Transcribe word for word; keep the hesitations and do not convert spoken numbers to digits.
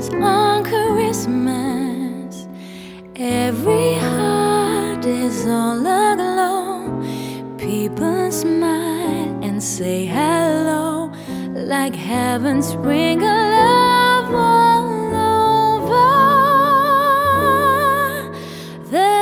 on Christmas. Every heart is all aglow. People smile and say hello, like heaven's ring alone.